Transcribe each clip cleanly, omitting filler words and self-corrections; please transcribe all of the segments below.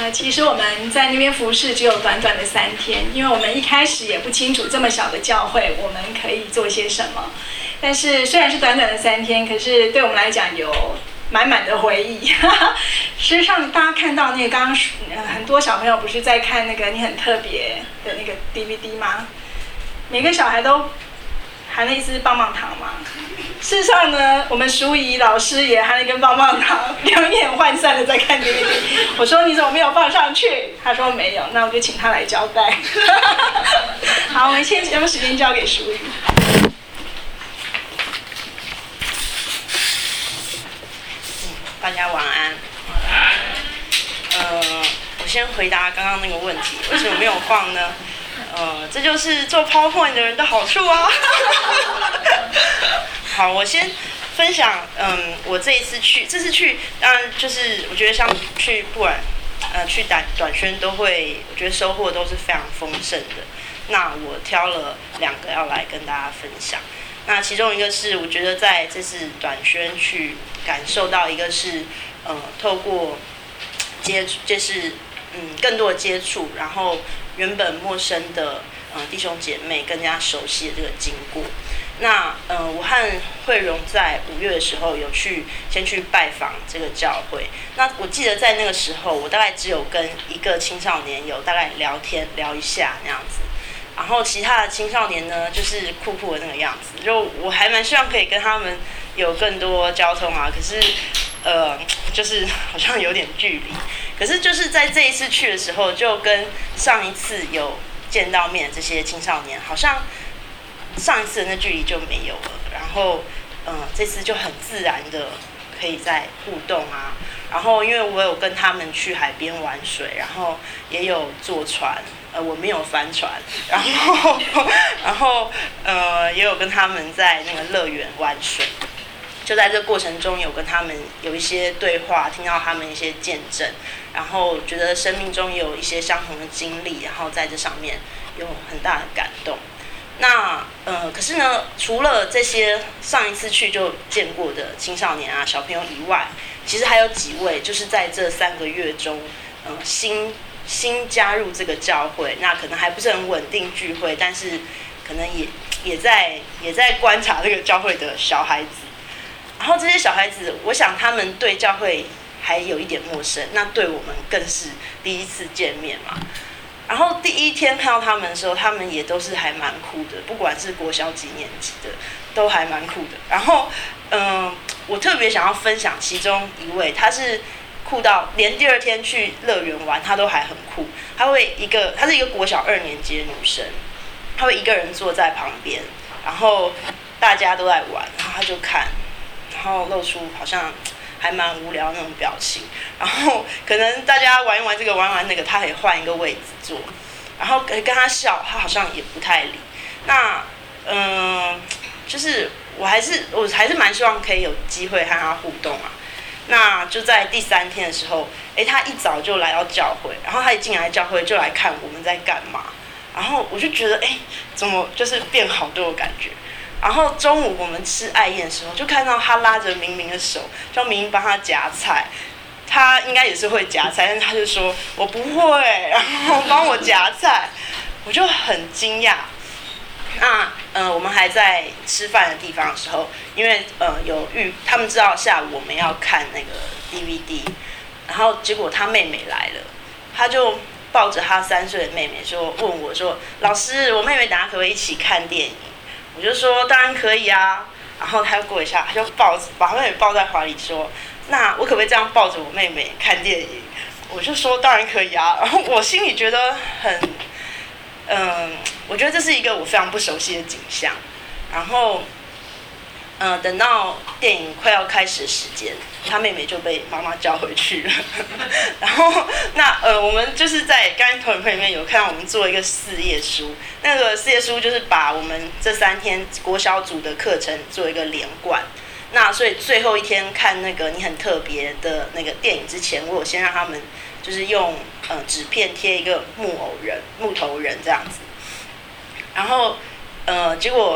其实我们在那边服侍只有短短的3天，因为我们一开始也不清楚这么小的教会我们可以做些什么。但是虽然是短短的3天，可是对我们来讲有满满的回忆。事实上，大家看到那个刚刚很多小朋友不是在看那个你很特别的那个 DVD 吗？每个小孩都含了一支棒棒糖嘛。事实上呢，我们淑仪老师也含了一根棒棒糖，两眼涣散的在看 DVD。我说你怎么没有放上去？他说没有，那我就请他来交代。好，我们先将时间交给淑仪。 大家晚安。我先回答刚刚那个问题，为什么没有放呢？这就是做 PowerPoint 的人的好处啊。好，我先分享，我这次去，当然就是我觉得像去不管去短宣都会，我觉得收获都是非常丰盛的。那我挑了2个要来跟大家分享。那其中一个是我觉得在这次短宣去感受到，一个是透过就是更多的接触，然后原本陌生的弟兄姐妹更加熟悉的这个经过。那我和慧荣在5月的时候有先去拜访这个教会。那我记得在那个时候，我大概只有跟一个青少年有大概聊一下那样子。然后其他的青少年呢，就是酷酷的那个样子，就我还蛮希望可以跟他们有更多交通啊，可是就是好像有点距离。可是就是在这一次去的时候，就跟上一次有见到面的这些青少年，好像上一次的那距离就没有了。然后这次就很自然的可以再互动啊。然后因为我有跟他们去海边玩水，然后也有坐船。我没有帆船，然后也有跟他们在那个乐园玩水，就在这个过程中有跟他们有一些对话，听到他们一些见证，然后觉得生命中也有一些相同的经历，然后在这上面有很大的感动。那可是呢，除了这些上一次去就见过的青少年啊小朋友以外，其实还有几位就是在这3个月中，新加入这个教会，那可能还不是很稳定聚会，但是可能也在观察这个教会的小孩子。然后这些小孩子，我想他们对教会还有一点陌生，那对我们更是第一次见面嘛。然后第一天看到他们的时候，他们也都是还蛮酷的，不管是国小几年级的，都还蛮酷的。然后我特别想要分享其中一位，他是酷到连第2天去乐园玩，她都还很酷。她是一个国小2年级的女生，她会一个人坐在旁边，然后大家都在玩，然后她就看，然后露出好像还蛮无聊那种表情。然后可能大家玩一玩这个，玩一玩那个，她可以换一个位置坐，然后跟她笑，她好像也不太理。那就是我还是蛮希望可以有机会和她互动啊。那就在第3天的时候，他一早就来到教会，然后他一进来教会就来看我们在干嘛，然后我就觉得怎么就是变好多的感觉。然后中午我们吃爱宴的时候，就看到他拉着明明的手，叫明明帮他夹菜。他应该也是会夹菜，但是他就说我不会，然后帮我夹菜，我就很惊讶。那我们还在吃饭的地方的时候，因为他们知道下午我们要看那个 DVD， 然后结果他妹妹来了，他就抱着他3岁的妹妹问我说：“老师，我妹妹等下可不可以一起看电影？”我就说：“当然可以啊。”然后他又过一下，他就把妹妹抱在怀里说：“那我可不可以这样抱着我妹妹看电影？”我就说：“当然可以啊。”然后我心里觉得我觉得这是一个我非常不熟悉的景象。然后等到电影快要开始的时间，他妹妹就被妈妈叫回去了。然后我们就是在刚才投影片里面有看到我们做一个4页书，那个4页书就是把我们这3天国小组的课程做一个连贯。那所以最后一天看那个你很特别的那个电影之前，我有先让他们就是用纸片贴一个木头人这样子。然后结果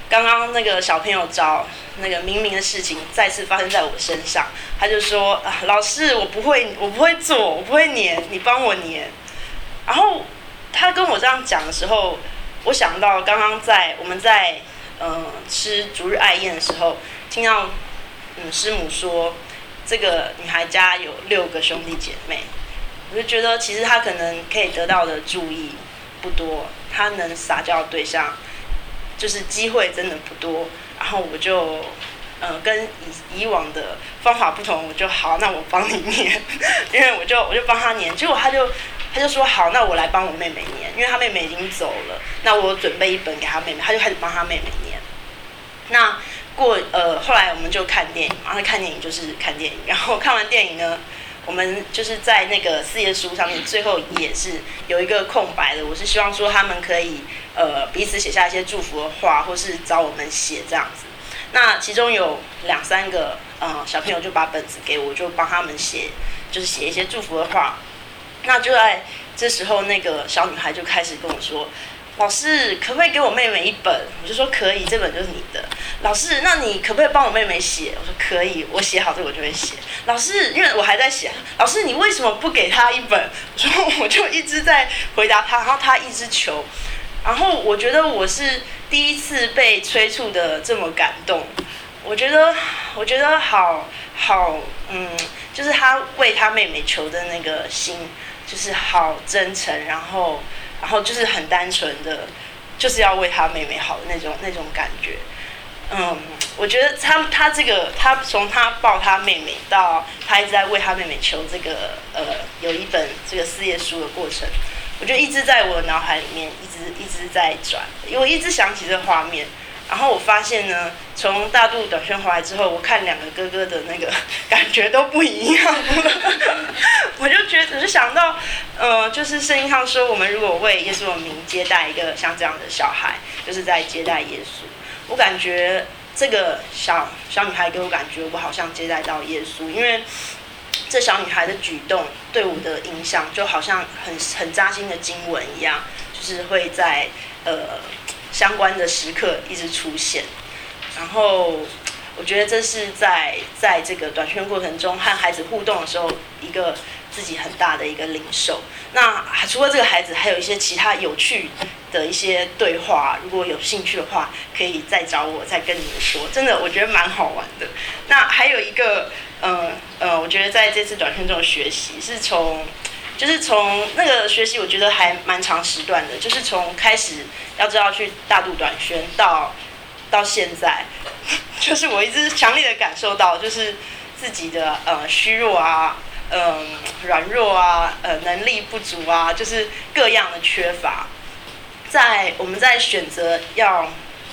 刚刚那个小朋友找那个明明的事情再次发生在我身上，他就说啊，老师我不会做，我不会粘，你帮我粘。然后他跟我这样讲的时候，我想到刚刚我们在吃逐日爱宴的时候，听到师母说这个女孩家有6个兄弟姐妹，我就觉得其实她可能可以得到的注意不多，她能撒娇的对象就是机会真的不多。然后我就跟以往的方法不同，我就好，那我帮你粘，因为我就帮她粘，结果他就说好，那我来帮我妹妹粘，因为她妹妹已经走了，那我准备一本给她妹妹，他就开始帮她妹妹粘。那后来我们就看电影嘛，那看电影就是看电影，然后看完电影呢，我们就是在那个4页书上面最后一页是有一个空白的，我是希望说他们可以彼此写下一些祝福的话，或是找我们写这样子。那其中有2-3个小朋友就把本子给我，就帮他们写，就是写一些祝福的话。那就在这时候，那个小女孩就开始跟我说，老师可不可以给我妹妹一本？我就说可以，这本就是你的。老师，那你可不可以帮我妹妹写？我说可以，我写好这个我就会写。老师，因为我还在写，老师你为什么不给她一本？我说我就一直在回答她，然后她一直求。然后我觉得我是第一次被催促的这么感动，我觉得好，就是她为她妹妹求的那个心，就是好真诚，然后就是很单纯的，就是要为她妹妹好的那种感觉。我觉得他从他抱他妹妹到他一直在为他妹妹求这个有一本这个4页书的过程，我觉得一直在我的脑海里面一直在转，因为我一直想起这个画面。然后我发现呢，从大肚短宣回来之后，我看2个哥哥的那个感觉都不一样了。我就想到，就是圣经上说，我们如果为耶稣的名接待一个像这样的小孩，就是在接待耶稣。我感觉这个小女孩给我感觉，我好像接待到耶稣，因为这小女孩的举动对我的影响，就好像很扎心的经文一样，就是会在相关的时刻一直出现。然后我觉得这是在这个短宣过程中和孩子互动的时候，一个自己很大的一个领受。那除了这个孩子，还有一些其他有趣的一些对话，如果有兴趣的话，可以再找我再跟你们说。真的，我觉得蛮好玩的。那还有一个，我觉得在这次短宣中的学习是从那个学习，我觉得还蛮长时段的，就是从开始要知道去大肚短宣到现在，就是我一直强烈的感受到，就是自己的虚弱啊。软弱啊，能力不足啊，就是各样的缺乏。我们在选择要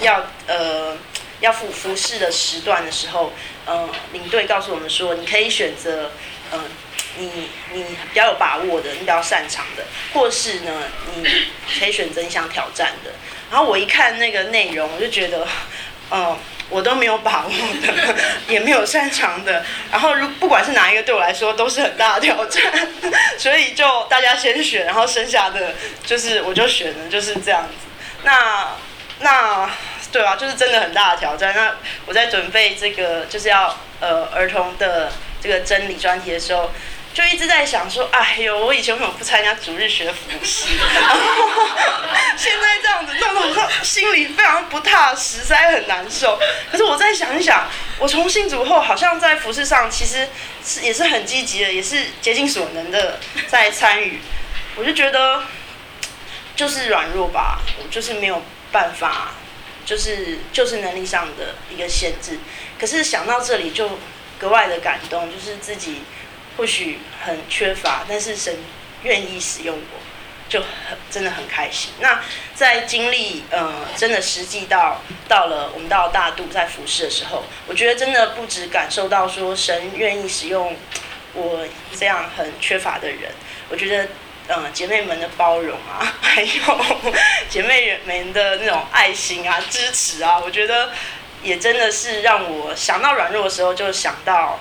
服侍的时段的时候，领队告诉我们说，你可以选择你比较有把握的，你比较擅长的，或是呢，你可以选择你想挑战的。然后我一看那个内容，我就觉得，我都没有把握的，也没有擅长的，然后不管是哪一个对我来说都是很大的挑战，所以就大家先选，然后剩下的就是我就选了，就是这样子。那对啊，就是真的很大的挑战。那我在准备这个就是要儿童的这个真理专题的时候，就一直在想说，哎呦，我以前为什么不参加主日学服事？现在这样子弄得好像心里非常不踏实，实在很难受。可是我再想一想，我从信主后，好像在服事上其实也是很积极的，也是竭尽所能的在参与。我就觉得就是软弱吧，我就是没有办法，就是能力上的一个限制。可是想到这里就格外的感动，就是自己或许很缺乏，但是神愿意使用我，就真的很开心。那在经历真的实际到了我们到大肚在服事的时候，我觉得真的不只感受到说神愿意使用我这样很缺乏的人，我觉得姐妹们的包容啊，还有姐妹们的那种爱心啊、支持啊，我觉得也真的是让我想到软弱的时候，就想到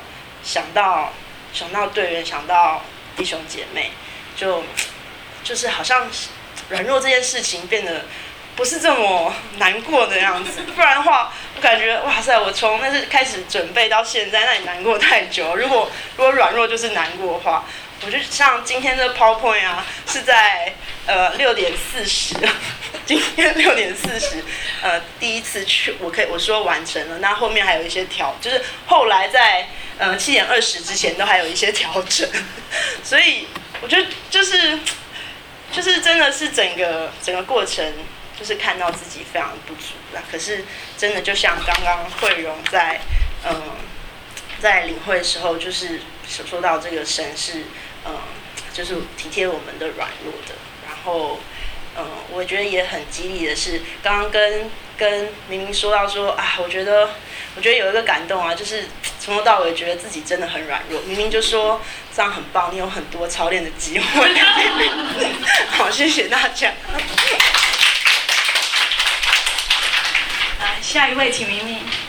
队员，想到弟兄姐妹，就是好像软弱这件事情变得不是这么难过的样子。不然的话，我感觉哇塞，我从那是开始准备到现在，那你难过太久。如果软弱就是难过的话，我就像今天的 PowerPoint 啊，是在6:40，今天6:40，第一次去，我说完成了，那后面还有一些就是后来在7:20之前都还有一些调整，所以我觉得就是真的是整个过程，就是看到自己非常不足啦。可是真的就像刚刚慧蓉在领会的时候，就是说到这个神是就是体贴我们的软弱的。然后我觉得也很激励的是，刚刚跟明明说到说啊，我觉得有一个感动啊，就是从头到尾觉得自己真的很软弱。明明就说这样很棒，你有很多操练的机会。好，谢谢大家。 下一位请明明。